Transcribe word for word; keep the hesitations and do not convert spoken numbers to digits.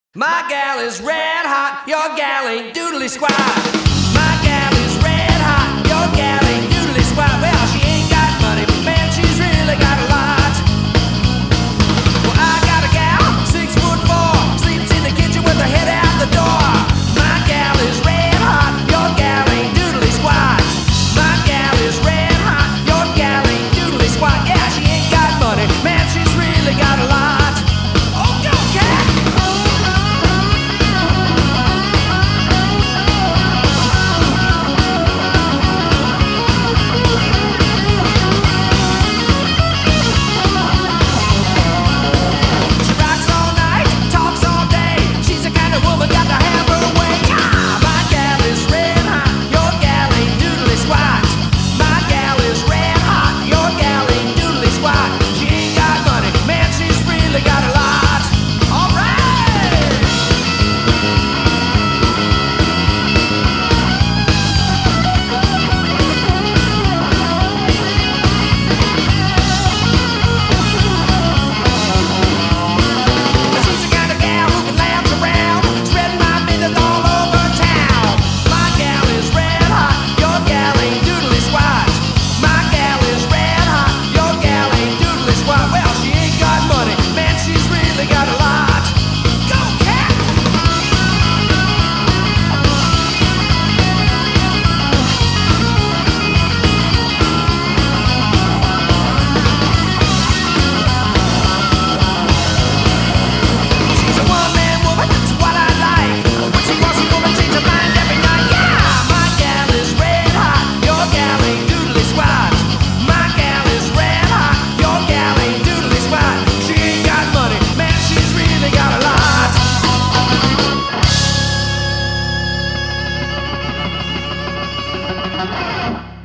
My gal is red hot, your gal ain't doodly squat. My gal is red hot, your gal ain't doodly squat. Well, she ain't got money, but man, she's really got a lot. Well, I got a gal, six foot four, sleeps in the kitchen with her head out the door. My gal is red hot, your gal ain't doodly squat. My gal is red hot, your gal ain't doodly squat. Yeah, she ain't got money, man, she's really got a lot. Oh, go cat! Thank you.